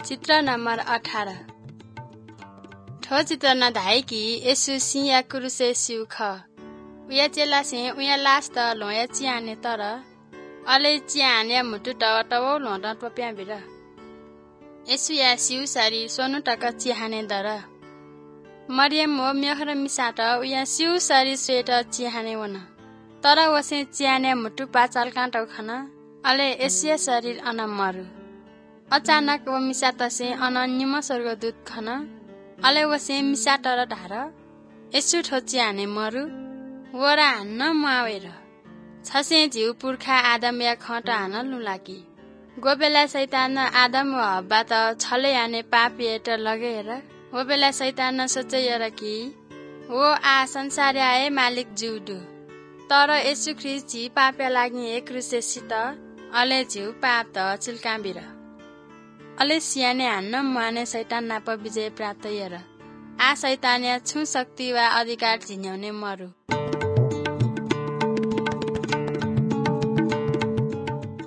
चित्र नंबर 18 ठो चित्र न धाई कि यसु सिया कुरुसे सिउ ख उया चेला से उया लास त लोया चियाने तर अले चियाने मुटु टव लोड टप्या बिर यसु या सिउ सारी सोनु टक चिहाने दर मरियम मो मेहर मिसाट उया सिउ सारी स्वेट चिहाने वन तर वसे चियाने मुटु पाचाल काटौ खन अले एसिया शरीर अन मरु अचानक वो मिसाट से अनन्यम स्वर्गदूत खन अले वसे मिसाट र ढार यसु ठो चिहाने मरु वरा हान्न मावेर छसे झिउ पुर्खा आदम या खट हान लुलाकी गोबेला शैतान आदम व हब्बा त छले आने पापिएट लगेर वो बेला शैतान सोचेर कि वो आ संसार आए मालिक जुडु तर यसु ख्रिस्ट झी पाप्या लागि एक क्रुसेसित अले झिउ पाप त चिल्काबिर अले सियाने हान्न माने शैतान नाप विजय प्राप्त यर आ शैतान छु शक्ति वा अधिकार झिन्याउने मरु